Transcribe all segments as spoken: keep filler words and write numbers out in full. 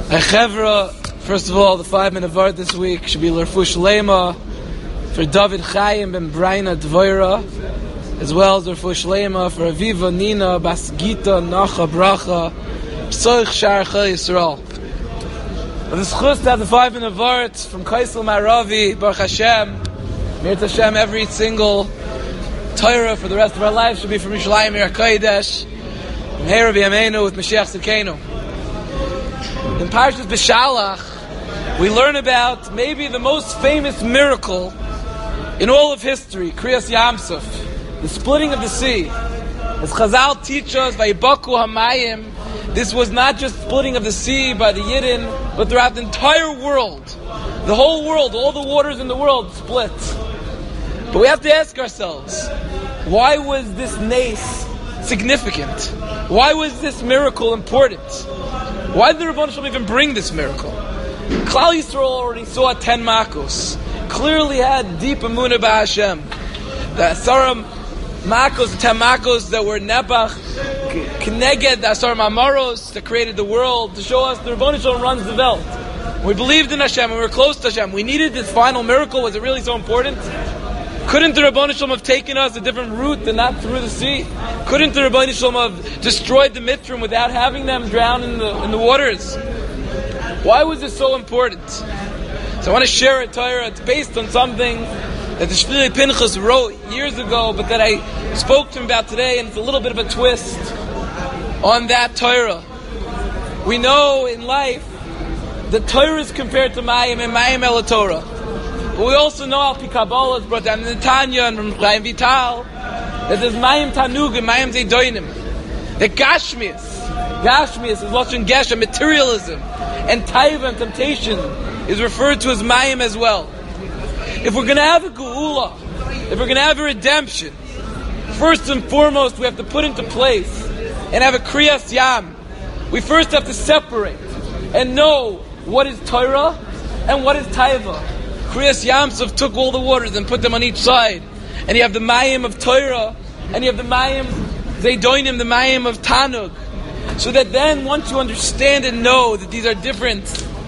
Chevra, first of all, the five-minute word this week should be L'Refuah Shlema for David Chaim ben Braina Dvoira, as well as L'Refuah Shlema for Aviva Nina Bas Gita Nacha Bracha Psoich Shar Chai Yisrael. But the schus to have the five-minute word from Kaisel Maravi, Baruch Hashem, Mir Hashem, every single Torah for the rest of our life should be from Yerushalayim Yer HaKodesh, and Hey Rabbi Yameinu with Mashiach Tzidkeinu. In Parshas Beshalach, we learn about maybe the most famous miracle in all of history, Kriyas Yamsuf, the splitting of the sea. As Chazal teach us, Vayibaku Hamayim, this was not just splitting of the sea by the Yidden, but throughout the entire world. The whole world, all the waters in the world split. But we have to ask ourselves, why was this nace significant? Why was this miracle important? Why did the Rebbeinu Shalom even bring this miracle? Klal Yisrael already saw ten makos. Clearly had deep emunah b'Hashem. The Asaram makos, the ten makos that were Nebach, Kneged, the Asaram Amaros that created the world, to show us the Rebbeinu Shalom runs the Welt. We believed in Hashem and we were close to Hashem. We needed this final miracle. Was it really so important? Couldn't the Rebbeinu Shalom have taken us a different route and not through the sea? Couldn't the Rebbeinu Shalom have destroyed the Mitzrim without having them drown in the in the waters? Why was this so important? So I want to share a Torah. It's based on something that the Shvili Pinchas wrote years ago, but that I spoke to him about today, and it's a little bit of a twist on that Torah. We know in life that Torah is compared to Mayim and Mayim El Torah. But we also know Al Pi Kabbalah is brought down in the Tanya and from Chaim Vital that there's Mayim Tanugim, Mayim Zeidoinim. The Gashmias, Gashmias is Lashon Geshem, materialism, and Taiva and temptation is referred to as Mayim as well. If we're going to have a Geula, if we're going to have a redemption, first and foremost we have to put into place and have a Kriyas Yam. We first have to separate and know what is Torah and what is Taiva. Kriyas Yamsuf took all the waters and put them on each side. And you have the Mayim of Torah, and you have the Mayim Zeidoinim, the Mayim of Tanug. So that then, once you understand and know that these are different,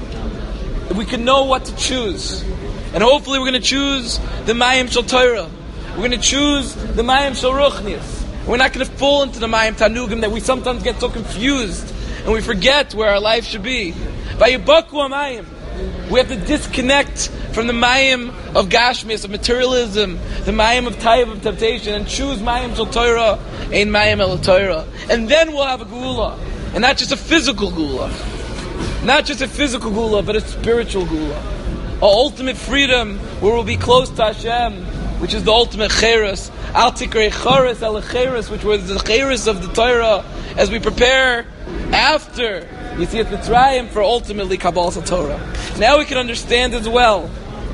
we can know what to choose. And hopefully we're going to choose the Mayim Shel Torah. We're going to choose the Mayim Shel Ruchnius. We're not going to fall into the Mayim Tanugim that we sometimes get so confused and we forget where our life should be. Vayibaku Hamayim. We have to disconnect from the Mayim of Gashmias, of materialism, the Mayim of Taiv, of temptation, and choose Mayim Shel Torah, and Mayim El Torah. And then we'll have a Geula. And not just a physical Geula. Not just a physical Geula, but a spiritual Geula. A ultimate freedom where we'll be close to Hashem, which is the ultimate Cheres. Al Tikrei Cheres El Cheres, which was the Cheres of the Torah, as we prepare after you see it Mitzrayim for ultimately Kabbalah Torah. Now we can understand as well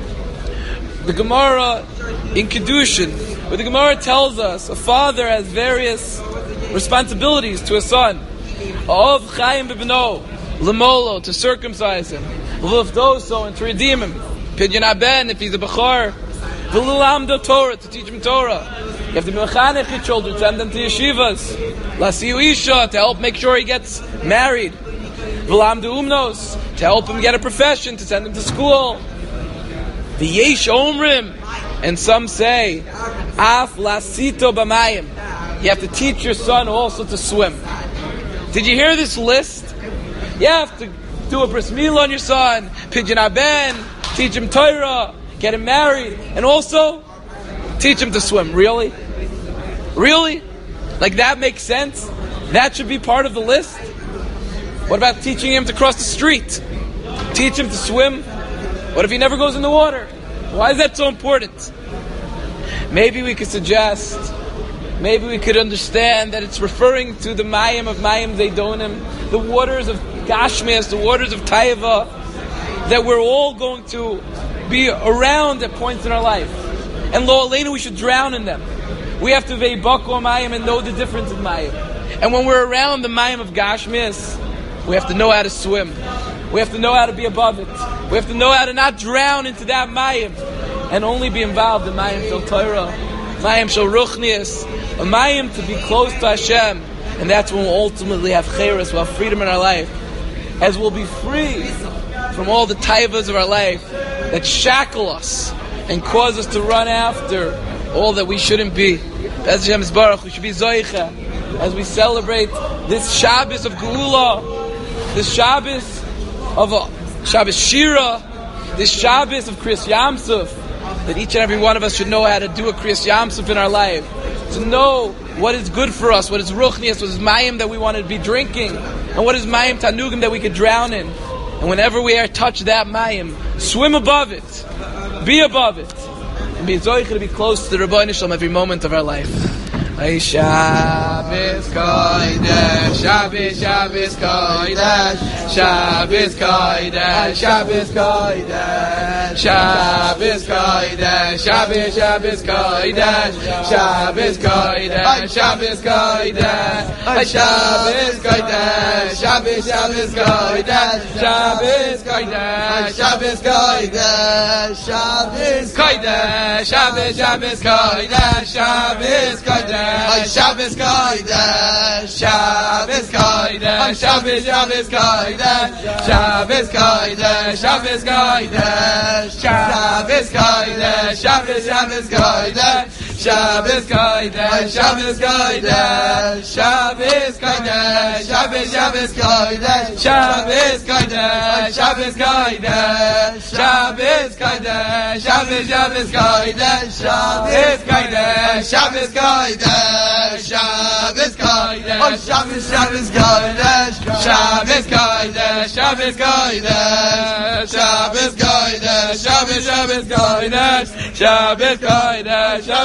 the Gemara in Kedushin, where the Gemara tells us a father has various responsibilities to a son. Of Chaim b'bno, lemolo, to circumcise him, v'lifdoso, and to redeem him. Pidyon haben, if he's a bechor, v'lilamdo Torah, to teach him Torah. You have to mechanech your children, send them to yeshivas. Lasiu isha, to help make sure he gets married. V'lamdu umnos, to help him get a profession, to send him to school. V'yesh omrim, and some say, af lasito b'mayim, you have to teach your son also to swim. Did you hear this list? You have to do a bris milah on your son, pidyon haben, teach him Torah, get him married, and also teach him to swim. Really? Really? Like that makes sense? That should be part of the list? What about teaching him to cross the street? Teach him to swim? What if he never goes in the water? Why is that so important? Maybe we could suggest, maybe we could understand that it's referring to the Mayim of Mayim Zeidonim, the waters of Gashmias, the waters of Taiva, that we're all going to be around at points in our life. And lo aleinu, we should drown in them. We have to veibaku Mayim and know the difference in Mayim. And when we're around the Mayim of Gashmias, we have to know how to swim. We have to know how to be above it. We have to know how to not drown into that Mayim and only be involved in Mayim Shel Torah, Mayim Shel Ruchnius, a Mayim to be close to Hashem. And that's when we'll ultimately have Cheres, we'll have freedom in our life. as we'll be free from all the taivas of our life that shackle us and cause us to run after all that we shouldn't be. As Hashem Baruch, we should be zoicha as we celebrate this Shabbos of Geula, this Shabbos of a Shabbos Shira, this Shabbos of Kriyas Yamsuf, that each and every one of us should know how to do a Kriyas Yamsuf in our life, to know what is good for us, what is ruchnias, what is mayim that we want to be drinking, and what is mayim tanugim that we could drown in. And whenever we are touched that mayim, swim above it, be above it, and be zoicha to be close to the Rebbeinu Shalom every moment of our life. Ay Shabbos Kodesh, Shabbos, Shabbos Kodesh, Shabbos Kodesh, Shabbos Kodesh, Shabbos Kodesh, Shabbos, Shabbos Kodesh, Shabbos Kodesh, Shabbos Kodesh, Ay Shabbos Kodesh, Shabbos, Shabbos Kodesh, Shabbos Kodesh, Shabbos Kodesh, Shabbos Kodesh, Shabbos, Shabbos Kodesh, Shabbos Kodesh. Ay Shabbos Kodesh, Shabbos Kodesh, Shabbos, Shabbos Kodesh, Shabbos Kodesh, Shabbos Kodesh, Shabbos Kodesh, Shabbos, Shabbos Kodesh, Shabbos Kodesh, Shabbos Kodesh, Shabbos Kodesh, Shabbos, Shabbos Kodesh, Shabbos Kodesh, Shabbos Kodesh, Shabbos Kodesh, Shabbos, Shabbos Kodesh, Shabbos Kodesh, Shabbos Kodesh. Shabbos Kodesh, oh Shabbos, Shabbos Kodesh, Shabbos Kodesh, Shabbos Kodesh, Shabbos Kodesh, Shabbos, Shabbos Kodesh, Shabbos Kodesh.